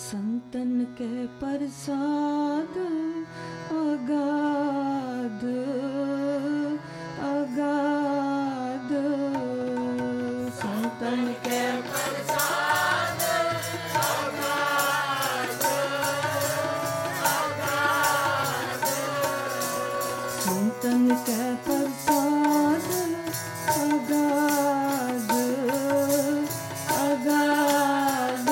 संतन के प्रसाद अगाध अगाध, संतन के प्रसाद अगाध अगाध, संतन के प्रसाद अगाध अगाध,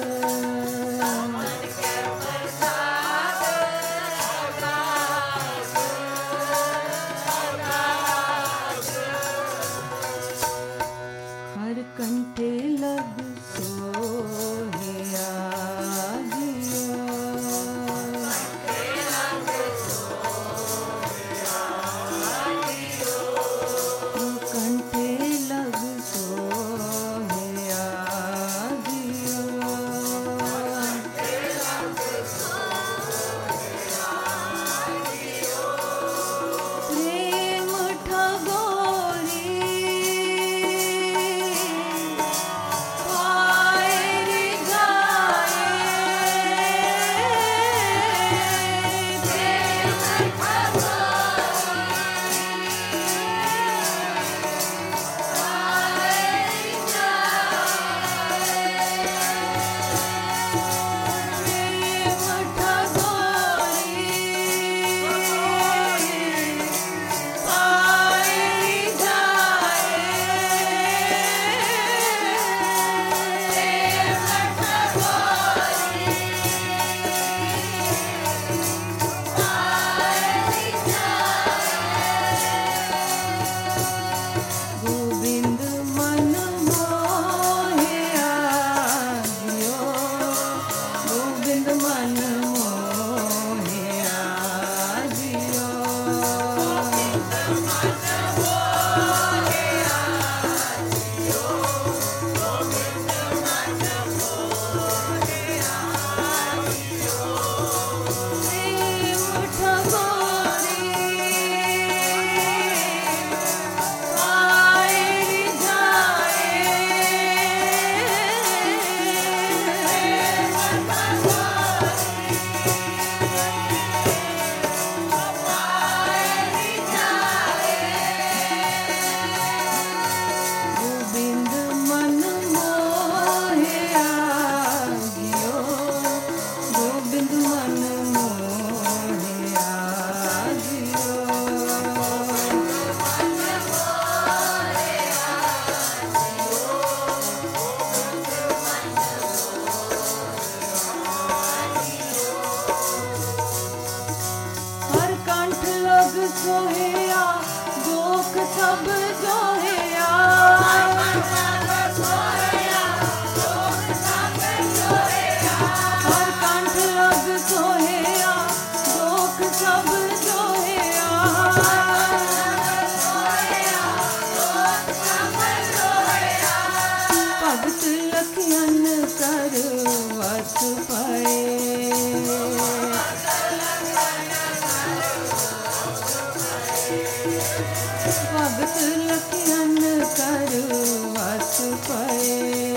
हर कंठे लग सोहिया जिया, कंठे लग सोहिया जिया, प्रेम ठगोरी गोविंद मन मोहिया जियो, गोविंद मन मोहिया जियो, प्रेम ठगोरी गोविंद मन मोहिया जियो, गोविंद मन मोहिया जियो, हर कंठ लग सोहिया दुख सब जोहिया, हर कंठ लग सोहिया दुख सब जोहिया, भगत लखियन कर वस पाए, भगत लखियन कर वस पाए,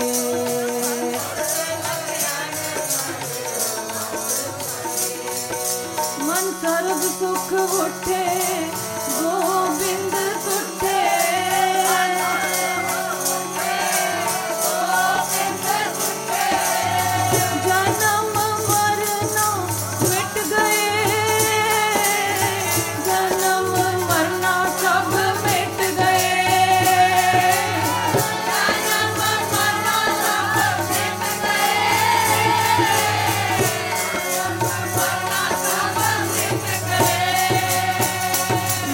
मन सर्व सुख उठे गोविंद तुठे, जन्म मरना मिट गए, जन्म मरना सब मिट गए, जन्म मरना सब मिट गए,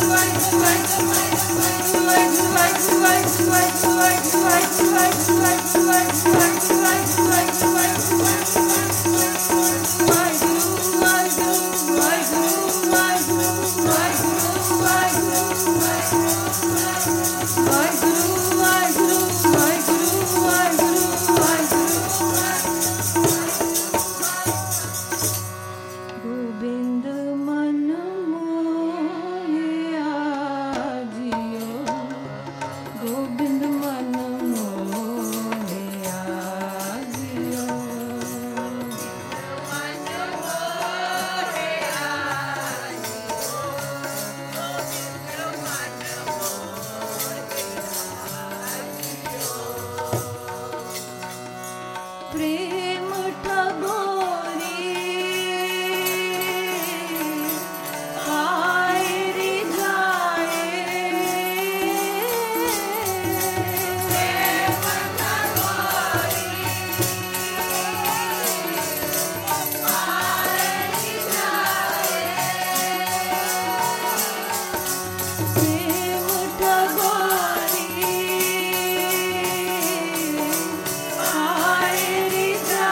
Hare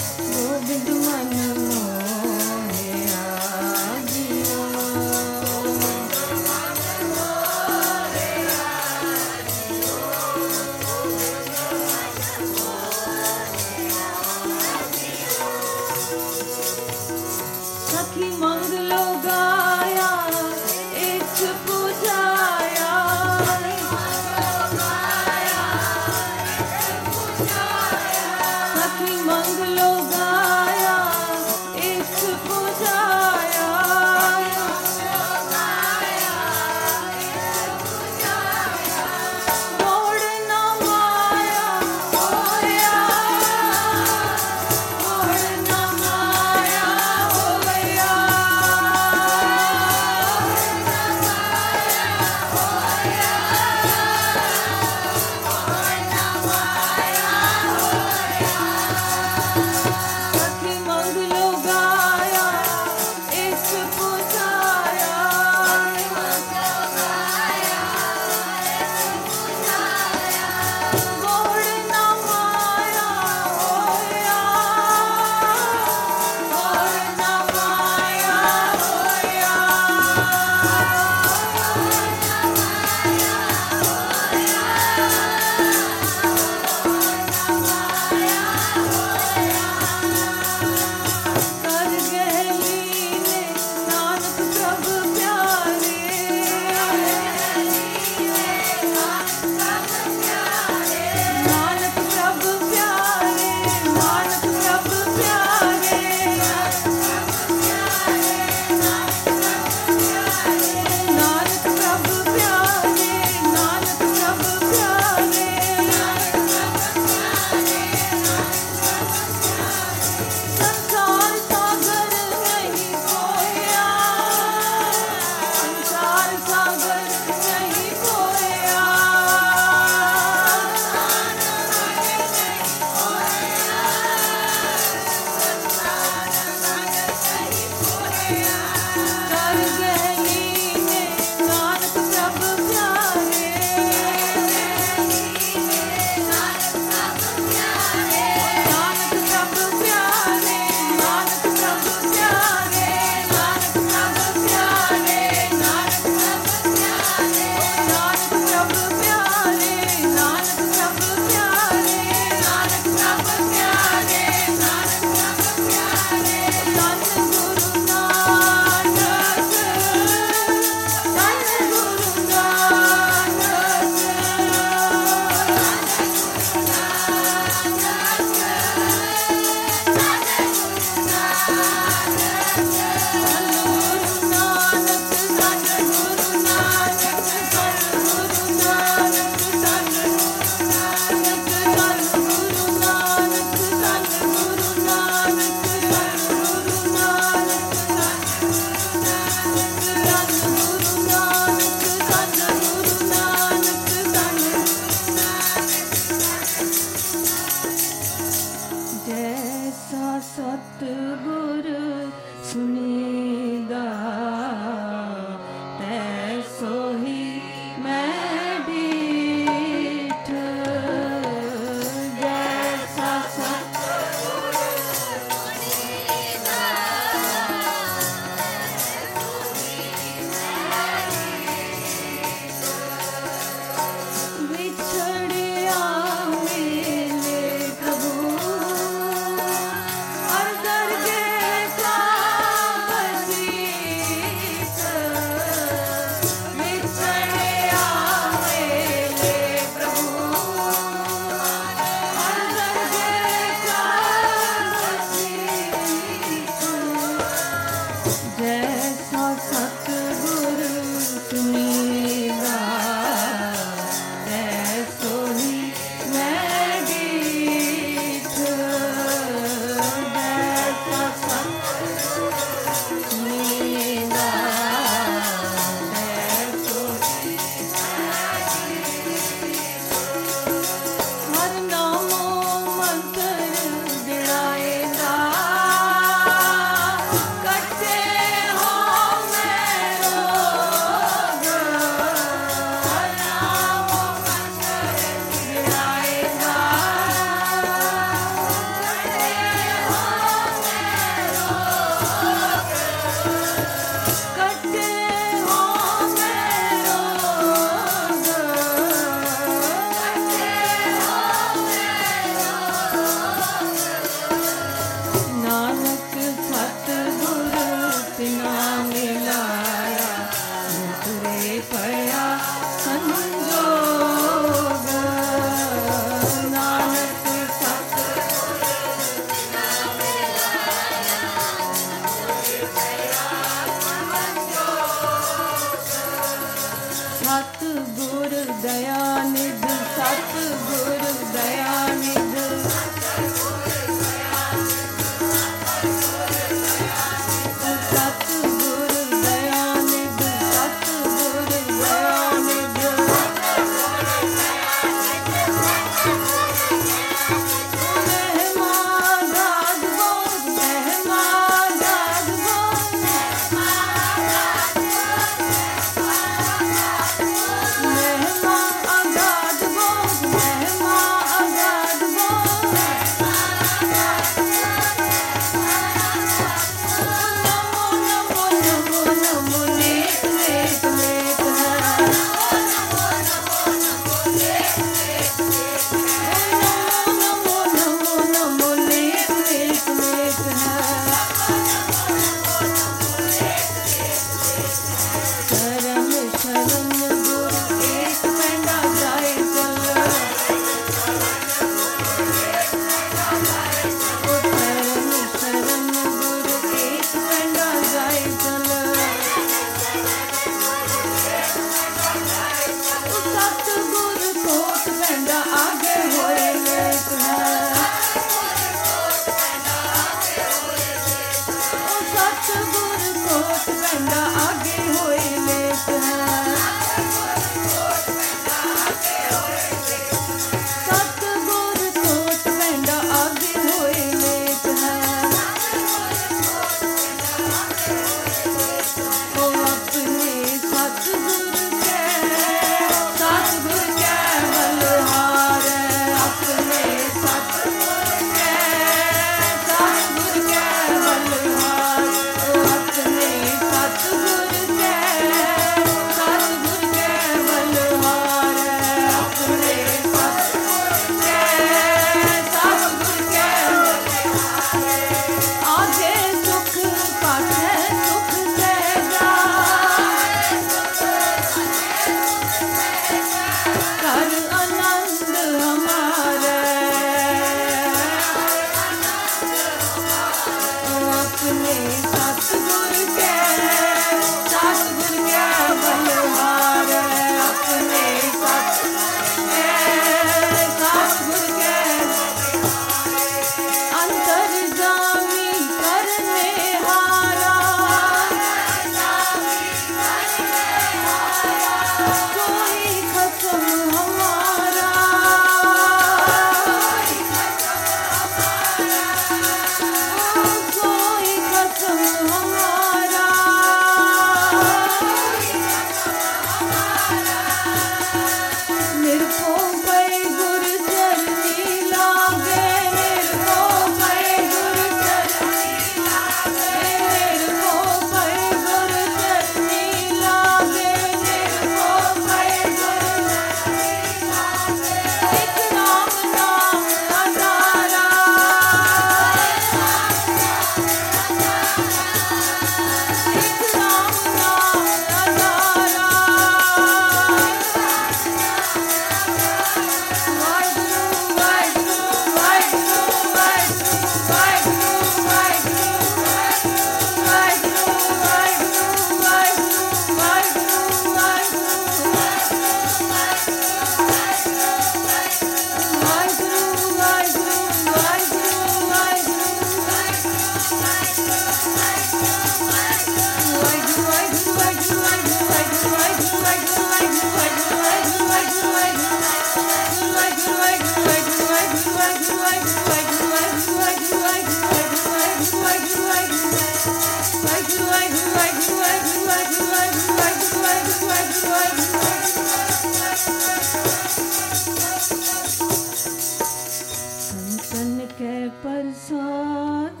प्रसाद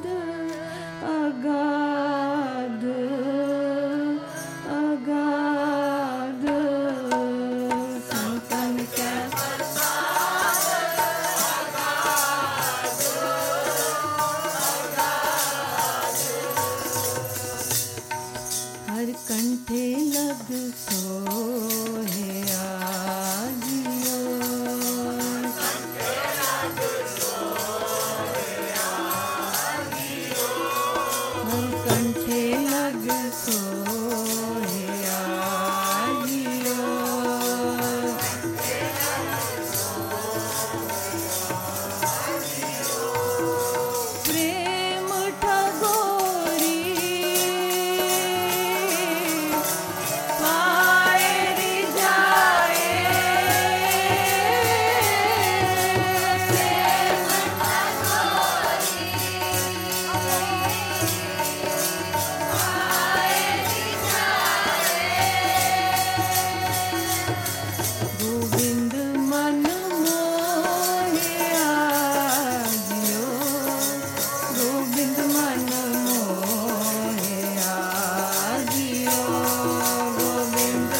अगाध अगाध संतन के हर कंठे लग सोहे आजियो हर कंठे लग सोहे आजियो प्रेम ठगोरी पाए रिझाए गोविंद मन मोहे आजियो गोविंद मन मोहे आजियो गोविंद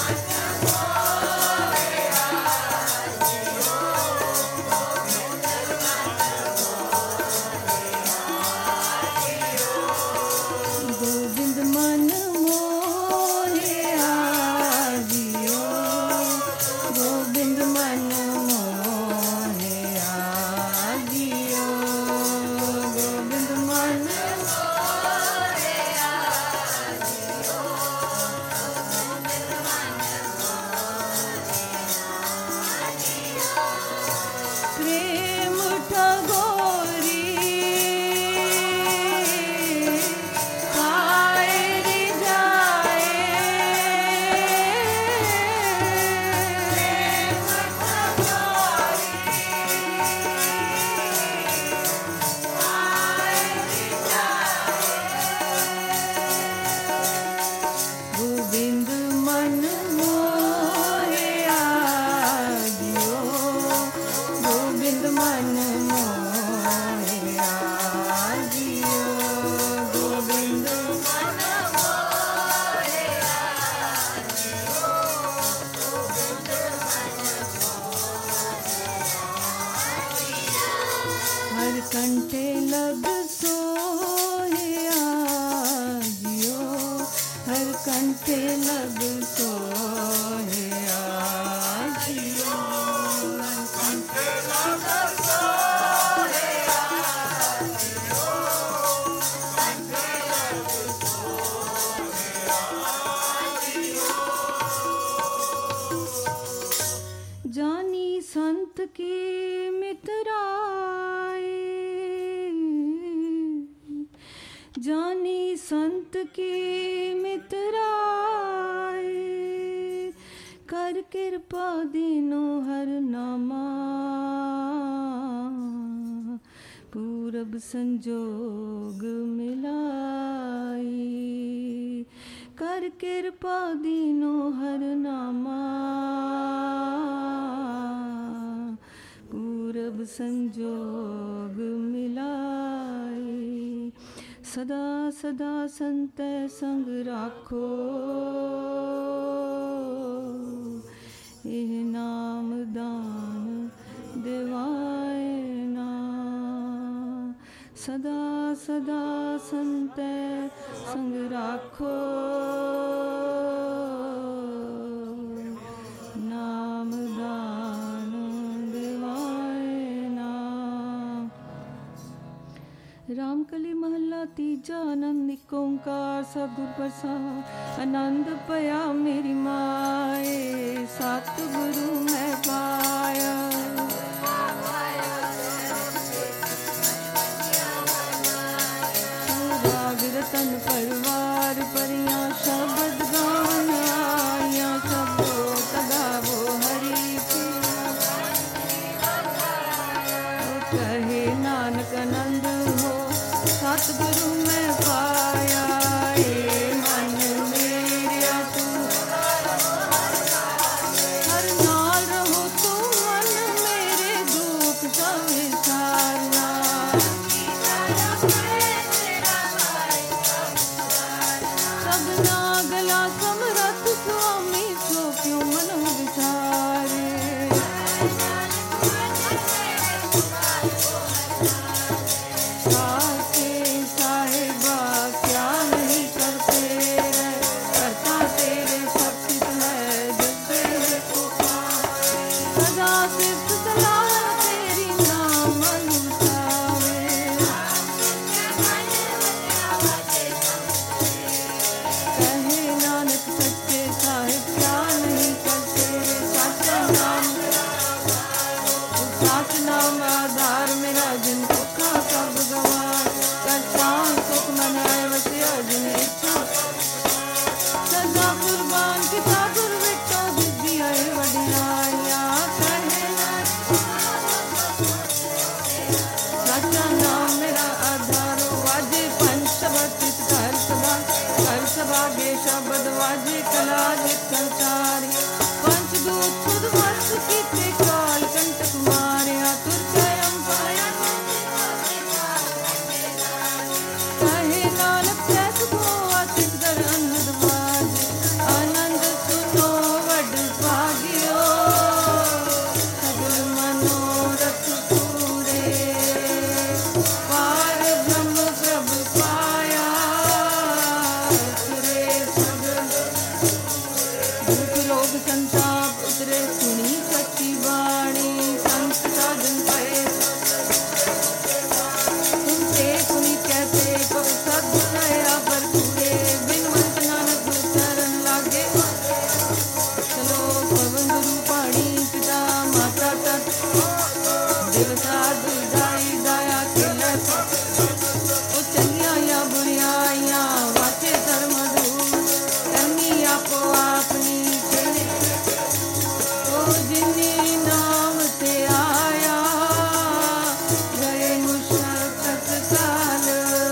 गोविंद मन मोहे आजियो गोविंद मन मोहे आजियो गोविंद मन प्रेम ठगोरी पाए रिझाए गोविंद मन मोहे आजियो गोविंद मन मोहे आजियो गोविंद हर कंठे लग सोहे आजियो हर कंठे लग सोहे आजियो हर कंठे जानी संत की मितराई जानी संत की मितराई कर कृपा दीनो हर नामा पूरब संजोग मिलाई कर कृपा दीनो हर नामा पूरब संजोग मिलाई सदा सदा संत संग राखो एह नाम दान दिवाए ना सदा सदा संत संग राखो नाम दान दिवाए ना रामकली महला तीजा आनंद एक ओंकार सतगुर प्रसाद आनंद पया मेरी माए सतगुरु मैं पाया राग रतन परवार परियां शब्द गान आइयां ਨਾਗਲਾ ਸਮਰੱਥ ਸੁਆਮੀ ਸੋ ਕਿਉ ਮਨੋ ਵਿਚਾਰੇ ਸਾਚੇ ਸਾਹਿਬਾ ਕਿਆ ਨਹੀਂ ਕਰਤੇ ਰਹਿ ਕਰਤਾ ਤੇਰੇ ਸਭ ਚਿਤ ਹੈ ਜਬ ਤੇਰੇ ਕੋ ਸਦਾ ਸਿਫਤ ਸਲਾਹ ਤੇਰੀ ਨਾਮ ਮਨ ਉਚਾਵੇ ਕਹੇ ਨਾਨਕ ਸੱਚੇ ਸਾਹਿਬ ਕਿਆ ਨਹੀਂ ਕਰਤੇ ਸਾਚਾ ਨਾਮ ਸਾਚ ਨਾਮ ਆਧਾਰ ਮੇਰਾ ਜਿਨ ਸੁਖਾ ਸਭ ਗਵਾਰ ਕਰਤਾ ਸੁਖ ਮਨ ਆਏ ਵਸਿਆ ਜਿਨ ਇੱਛਾ ਸਦਾ ਕੁਰਬਾਨ ਕੀਤਾ ਗੁਰ ਵਿਟੋ ਦਿੱਤੀ ਆਏ ਵਡਿਆਈਆਂ ਕਹੇ ਸਾਚਾ ਨਾਮ ਮੇਰਾ ਆਧਾਰ ਵਾਜੇ ਪੰਜ ਸ਼ਬਦ ਤਿਸ ਘਰ ਸਭਾ ਗੇ ਸ਼ਬਦ ਵਾਜੇ ਕਲਾ ਜਿਤ ਸੰਸਾਰੀ ਪੰਜ ਦੂਤ ਸੁਧ ਵਸ ਕੀਤੇ ਕਾਲ ਕੰਟਕ ਮਾਰਿਆ ਤੁਰ ਕਯਮ ਪਾਇਆ ਕਹੇ ਨਾਨਕ ਜੈ ਸੁਖੋ ਆਸਿਕ ਦਰ ਅਨਹਦ ਬਾਜ ਆਨੰਦ ਸੁਨੋ ਵਡ ਭਾਗਿਓ ਸਗਲ ਮਨੋਰਥ ਪੂਰੇ ਪਾਰ ਬ੍ਰਹਮ ਪ੍ਰਭ ਪਾਇਆ ਤੁਰੇ ਸਗਲ ਦੁਖ ਲੋਭ ਸੰਤਾਪ ਉਤਰੇ ਸੁਣੀ ਸੱਚੀ ਬਾਣੀ ਸੰਤ ਸਾਧਨ ਪਏ ਸੁਨਤੇ ਸੁਨੀ ਕਹਤੇ ਪਵ ਸਦ ਰਹਾ ਪਰ ਪੂਰੇ ਬਿਨ ਮੰਤ ਨਾਨਕ ਗੁਰ ਚਰਨ ਲਾਗੇ ਚਲੋ ਪਵਨ ਗੁਰੂ ਪਾਣੀ ਪਿਤਾ ਮਾਤਾ ਤਤ ਦਿਵਸਾ ਦੁਜਾਈ ਦਾਇਆ ਖਿਲੇ ਉਹ ਚੰਗੀਆਂ ਜਾਂ ਬੁਰੀਆਈਆਂ ਵਾਚੇ ਧਰਮ ਦੂਰ ਕਰਨੀ ਆਪੋ ਆਪਣੀ ਚਲੇ ਉਹ ਜਿਨੀ ਨਾਮ ਤੇ ਆਇਆ ਗਏ ਮੁਸ਼ਕਤ ਕਾਲ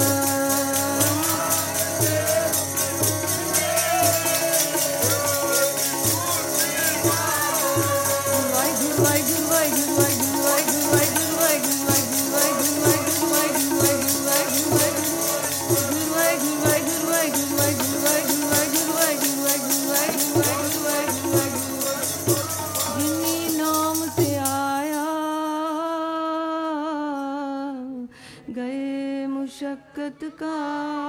ਵਾਹਿਗੁਰੂ ਵਾਹਿਗੁਰੂ ਵਾਹਿਗੁਰੂ ਵਾਹਿਗੁਰੂ ਵਾਹਿਗੁਰੂ ਵਾਹਿਗੁਰੂ ਵਾਹਿਗੁਰੂ ਵਾਹਿਗੁਰੂ ਵਾਹਿਗੁਰੂ ਵਾਹਿਗੁਰੂ ਜਿਨੀ ਨਾਮ ਤੇ ਆਇਆ ਗਏ ਮੁਸ਼ਕਤ ਕਾ